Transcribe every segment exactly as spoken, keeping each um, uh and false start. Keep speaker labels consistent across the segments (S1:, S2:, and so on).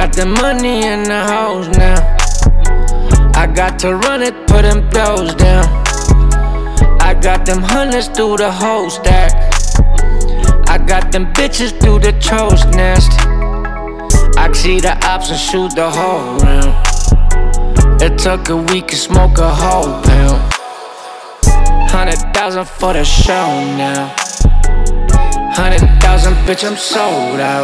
S1: got the money in the house now. I got to run it, put them doors down. I got them hundreds through the whole stack. I got them bitches through the toast nest. I see the ops and shoot the whole round. It took a week to smoke a whole pound. Hundred thousand for the show now. Hundred thousand, bitch, I'm sold out.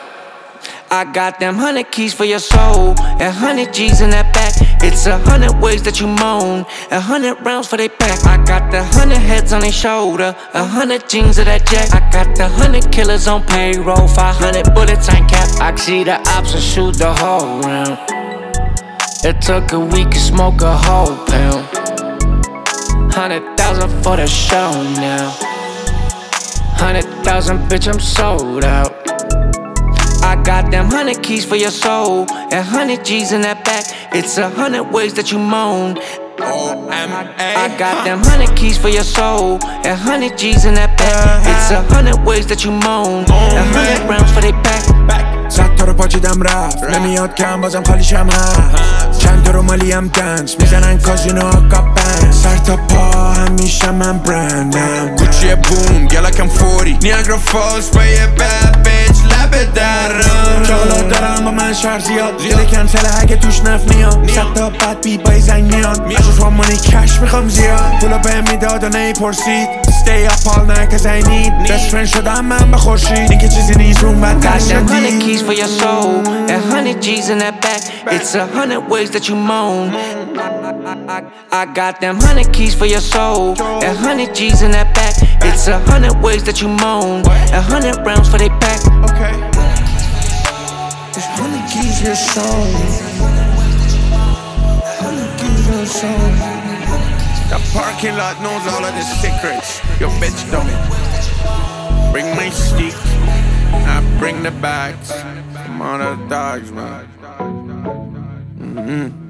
S1: I got them hundred keys for your soul, and hundred G's in that back. It's a hundred ways that you moan, a hundred rounds for they back. I got the hundred heads on their shoulder, a hundred jeans of that jack. I got the hundred killers on payroll, five hundred bullets ain't cap. I see the ops and shoot the whole round. It took a week to smoke a whole pound. Hundred thousand for the show now. Hundred thousand, bitch, I'm sold out. I got them hundred keys for your soul, and hundred G's in that back. It's a hundred ways that you moan.
S2: O M A.
S1: I got them hundred keys for your soul, and hundred G's in that back. It's a hundred ways that you moan, a hundred rounds for they back.
S3: صد تا رو پاچیدم رفت نمیاد کم بازم خالیشم هست. چند تا رو مالیم دنس میزنن کازینو آقا بند. سر تا پا همیشه من برندم.
S2: کوچیه بوم گلکم فوری نیاگرا فالز با یه بد بیچ لب درم.
S3: جالات دارم با من شهر زیاد زیاده کنسله اگه توش نف میاد. صد تا بد بی بای زنگ میاد. از اون مانی کش میخوام زیاد. پولو بهم میداد و نیپرسید. Stay up all night cause I need best friend شدم من به خورشید. این که چیزی نیست روم بد
S1: نشدی. For your soul, and hundred G's in that back. It's a hundred ways that you moan. I, I, I got them hundred keys for your soul, and hundred G's in that back. It's a hundred ways that you moan, a hundred rounds for they back.
S3: Okay. It's hundred keys for your soul, hundred keys for your soul.
S2: The parking lot knows all of the secrets. Your bitch don't. Bring my stick. I bring the bags from all the dogs, man. Mm-hmm.